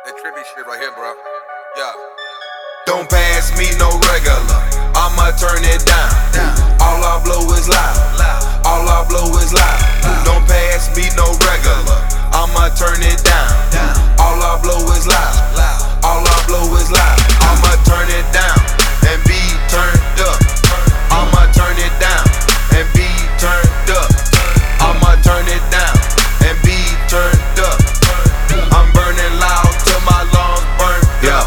That trippy shit right here, bro. Yeah. Don't pass me no regular, I'ma turn it down. All I blow is loud, all I blow is loud. Don't pass me no regular, I'ma turn it down. All I blow is loud, all I blow is loud. I'ma turn it down and be turned up. I'ma turn it down and be turned up. I'ma turn it down and be turned up. I'm burning loud till my lungs burn. Yeah.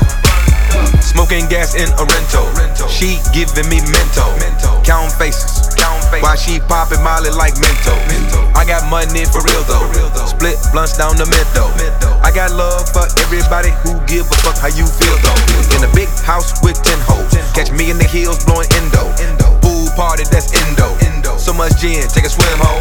Smoking gas in a rental. She giving me mental. Count faces. While she popping Molly like Mento. I got money for real though. Split blunts down the middle. I got love for everybody who give a fuck how you feel though. In a big house with 10 hoes. Catch me in the hills blowing Indo. Pool party that's Indo. So much gin, take a swim home.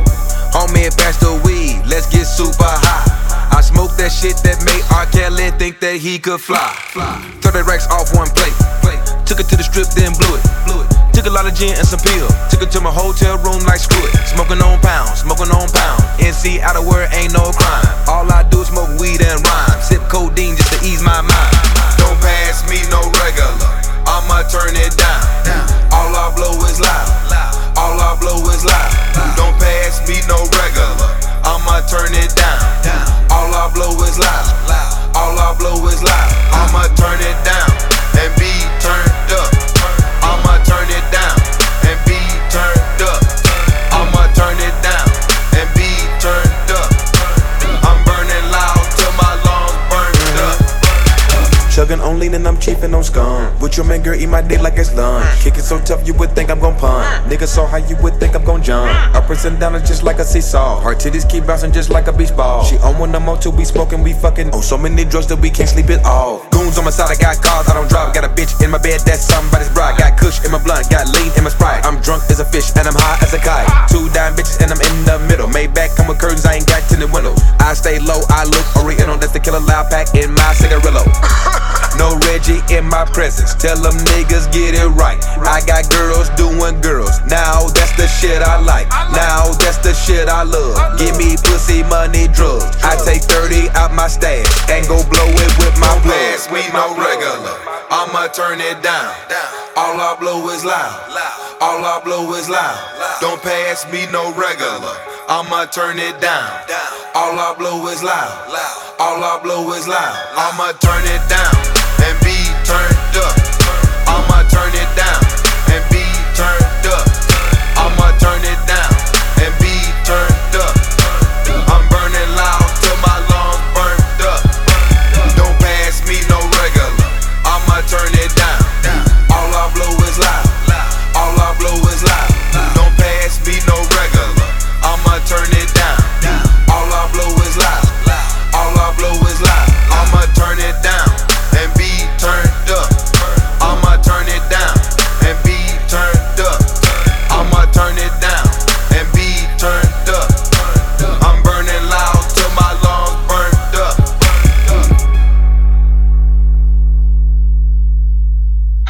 Homie, pass the weed, let's get super high. I smoke that shit that made R. Kelly think that he could fly. 30 racks off one plate. Took it to the strip, then blew it. Took a lot of gin and some pills. Took it to my hotel room like screw it. Smoking on pounds, smoking on pounds. NC out of word ain't no crime. All I do is smoke weed and rhyme. Sip codeine just to ease my mind. Don't pass me no regular, I'ma turn it down. All I blow is loud, all I blow is loud. Don't pass me no regular, I'ma turn it down. All I blow is loud, all I blow is loud. I'ma turn it down and be turned up. I'ma turn it down and be turned up. I'ma turn it down and be turned up. I'm burning loud till my lungs burned up. Chugging on lean and I'm chiefin' on scum. With your man girl, eat my dick like it's lunch. Kick it so tough you would think I'm gon' punt. Nigga so high you would think I'm gon' jump. Uppers and downers just like a seesaw. Her titties keep bouncing just like a beach ball. She on one more till we smoking, we fucking. On so many drugs that we can't sleep it off. Goons on my side, I got cars, I don't drive. Got a bitch in my bed, that's somebody's bride. Got kush in my blunt, got lean in my Sprite. I'm drunk as a fish and I'm high as a kite. 2 dime bitches and I'm in the middle. Maybach come with curtains, I ain't got tinted windows. I stay low, I look oriental. That's the killer loud pack in my cigarillo. No Reggie in my presence, tell them niggas get it right. I got girls doing girls, now that's the shit I like. Now that's the shit I love. Give me pussy, money, drugs. I take 30 out my stash and go blow it with my blood. Pass me no regular, I'ma turn it down. All I blow is loud, all I blow is loud. Don't pass me no regular, I'ma turn it down. All I blow is loud, all I blow is loud. I'ma turn it down and be turned up. I'ma turn it down